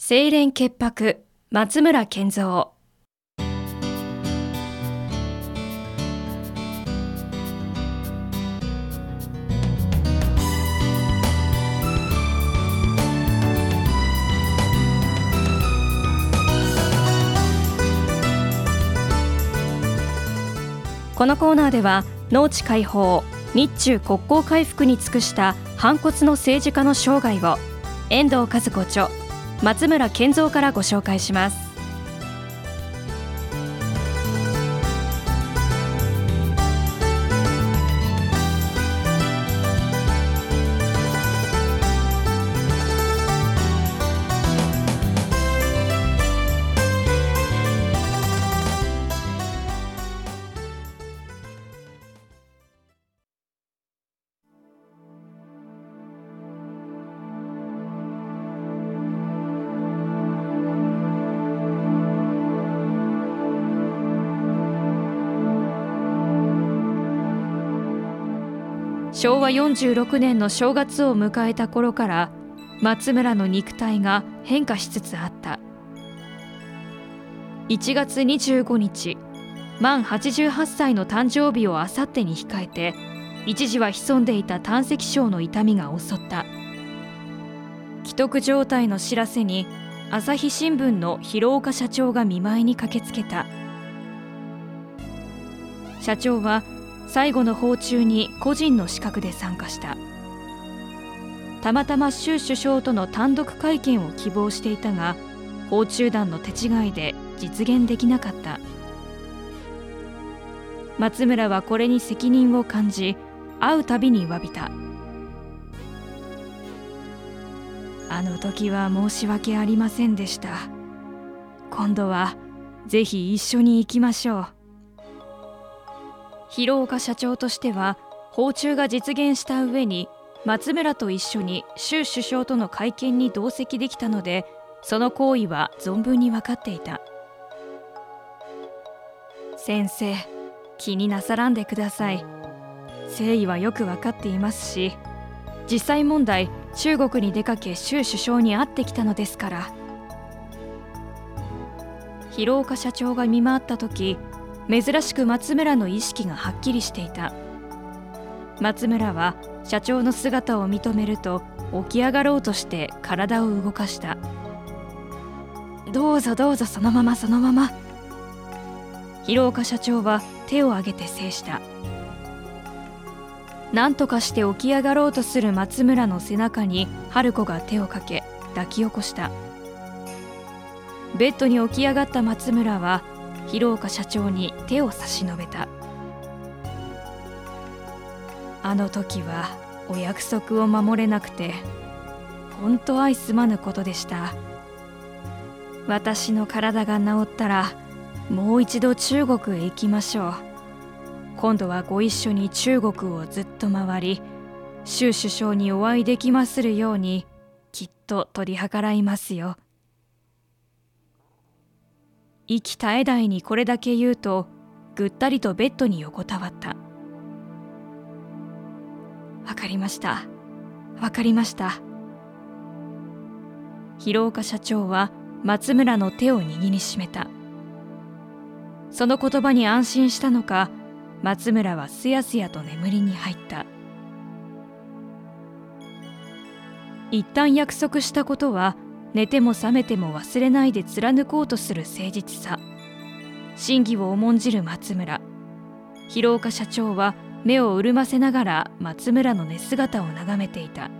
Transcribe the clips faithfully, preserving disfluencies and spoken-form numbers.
清廉潔白、松村健三。このコーナーでは農地解放、日中国交回復に尽くした反骨の政治家の生涯を遠藤和子著、松村健三からご紹介します。しょうわよんじゅうろくねんの正月を迎えた頃から松村の肉体が変化しつつあった。いちがつにじゅうごにち、満はちじゅうはっさいの誕生日をあさってに控えて、一時は潜んでいた胆石症の痛みが襲った。危篤状態の知らせに朝日新聞の広岡社長が見舞いに駆けつけた。社長は最後の訪中に個人の資格で参加した。たまたま習首相との単独会見を希望していたが、訪中団の手違いで実現できなかった。松村はこれに責任を感じ、会うたびに詫びた。あの時は申し訳ありませんでした。今度はぜひ一緒に行きましょう。広岡社長としては訪中が実現した上に松村と一緒に習首相との会見に同席できたので、その行為は存分に分かっていた。先生、気になさらんでください。誠意はよく分かっていますし、実際問題中国に出かけ習首相に会ってきたのですから。広岡社長が見回った時、珍しく松村の意識がはっきりしていた。松村は社長の姿を認めると起き上がろうとして体を動かした。どうぞどうぞ、そのままそのまま。広岡社長は手を挙げて制した。何とかして起き上がろうとする松村の背中に春子が手をかけ抱き起こした。ベッドに起き上がった松村は広岡社長に手を差し伸べた。あの時はお約束を守れなくて本当愛すまぬことでした。私の体が治ったらもう一度中国へ行きましょう。今度はご一緒に中国をずっと回り、習首相にお会いできまするようにきっと取り計らいますよ。息絶え絶えにこれだけ言うと、ぐったりとベッドに横たわった。わかりました。わかりました。広岡社長は松村の手を握りしめた。その言葉に安心したのか、松村はすやすやと眠りに入った。一旦約束したことは寝ても覚めても忘れないで貫こうとする誠実さ。真偽を重んじる松村。広岡社長は目を潤ませながら松村の寝姿を眺めていた。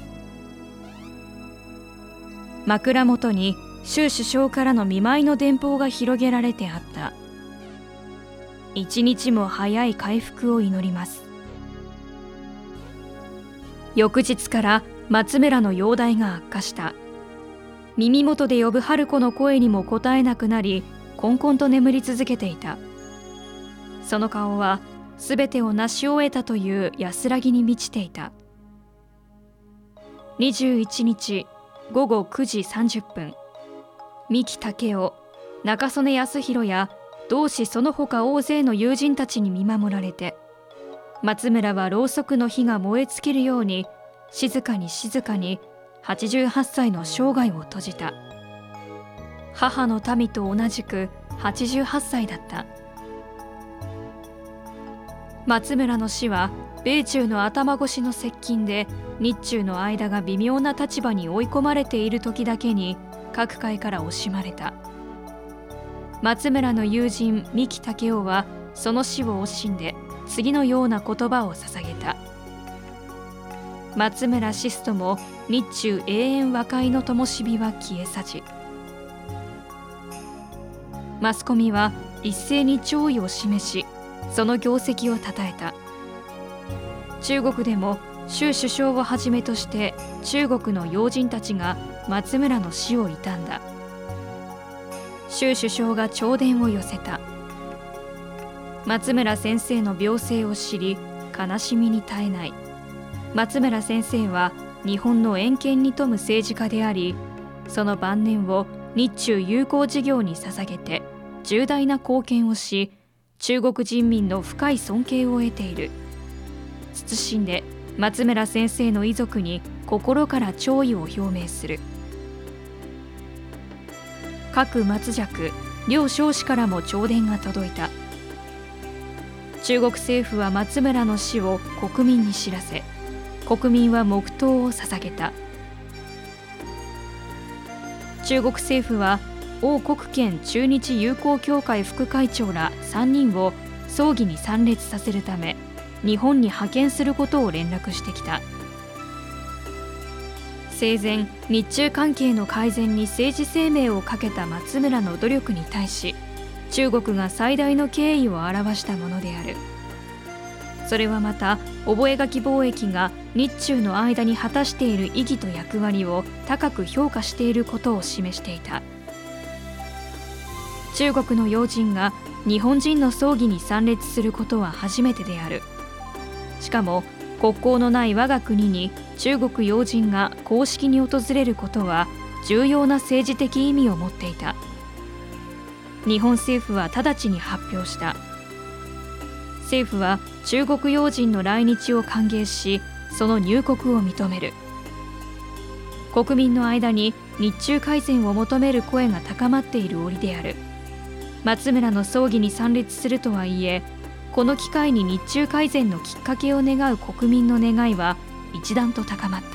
枕元に習首相からの見舞いの電報が広げられてあった。一日も早い回復を祈ります。翌日から松村の容体が悪化した。耳元で呼ぶ春子の声にも答えなくなり、こんこんと眠り続けていた。その顔はすべてを成し終えたという安らぎに満ちていた。にじゅういちにちごごくじさんじゅっぷん、三木武夫、中曽根康弘や同志その他大勢の友人たちに見守られて、松村はろうそくの火が燃え尽きるように静かに静かにはちじゅうはっさいの生涯を閉じた。 母の民と同じくはちじゅうはっさいだった。松村の死は米中の頭越しの接近で日中の間が微妙な立場に追い込まれている時だけに各界から惜しまれた。松村の友人三木武夫はその死を惜しんで次のような言葉を捧げた。松村死すとも日中永遠和解の灯火は消えさじ。マスコミは一斉に弔意を示し、その業績をたたえた。中国でも習首相をはじめとして中国の要人たちが松村の死を悼んだ。習首相が弔電を寄せた。松村先生の病勢を知り悲しみに耐えない。松村先生は日本の遠見に富む政治家であり、その晩年を日中友好事業に捧げて重大な貢献をし、中国人民の深い尊敬を得ている。謹んで松村先生の遺族に心から弔意を表明する。各松雀、両少子からも弔電が届いた。中国政府は松村の死を国民に知らせ、国民は黙祷を捧げた。中国政府は王国圏中日友好協会副会長らさんにんを葬儀に参列させるため日本に派遣することを連絡してきた。生前、日中関係の改善に政治生命をかけた松村の努力に対し、中国が最大の敬意を表したものである。それはまた、覚書貿易が日中の間に果たしている意義と役割を高く評価していることを示していた。中国の要人が日本人の葬儀に参列することは初めてである。しかも国交のない我が国に中国要人が公式に訪れることは重要な政治的意味を持っていた。日本政府は直ちに発表した。政府は中国要人の来日を歓迎し、その入国を認める。国民の間に日中改善を求める声が高まっている折である。松村の葬儀に参列するとはいえ、この機会に日中改善のきっかけを願う国民の願いは一段と高まった。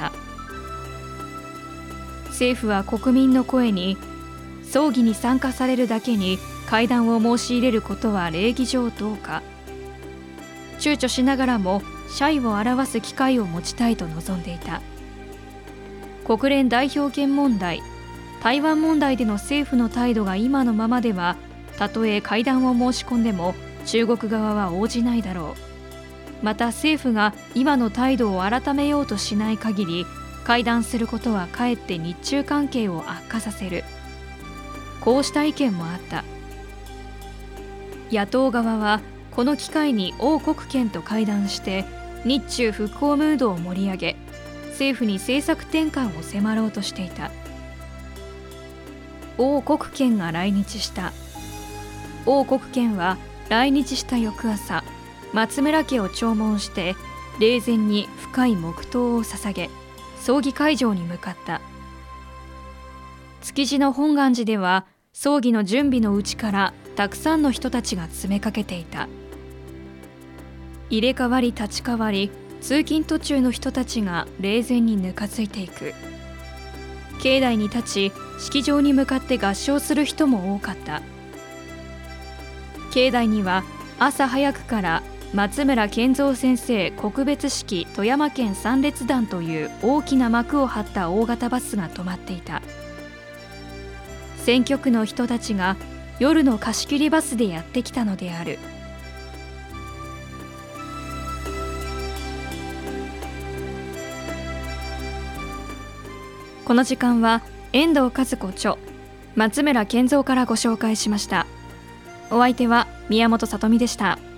政府は国民の声に、葬儀に参加されるだけに会談を申し入れることは礼儀上どうか、躊躇しながらも謝意を表す機会を持ちたいと望んでいた。国連代表権問題、台湾問題での政府の態度が今のままでは、たとえ会談を申し込んでも中国側は応じないだろう。また政府が今の態度を改めようとしない限り、会談することはかえって日中関係を悪化させる。こうした意見もあった。野党側はこの機会に王国権と会談して日中復興ムードを盛り上げ、政府に政策転換を迫ろうとしていた。王国権が来日した。王国権は来日した翌朝、松村家を弔問して霊前に深い黙祷を捧げ、葬儀会場に向かった。築地の本願寺では葬儀の準備のうちからたくさんの人たちが詰めかけていた。入れ替わり立ち替わり、通勤途中の人たちが霊前にぬかついていく。境内に立ち、式場に向かって合唱する人も多かった。境内には朝早くから松村健三先生告別式富山県参列団という大きな幕を張った大型バスが止まっていた。選挙区の人たちが夜の貸し切りバスでやってきたのである。この時間は遠藤和子著、松村健三からご紹介しました。お相手は宮本さとみでした。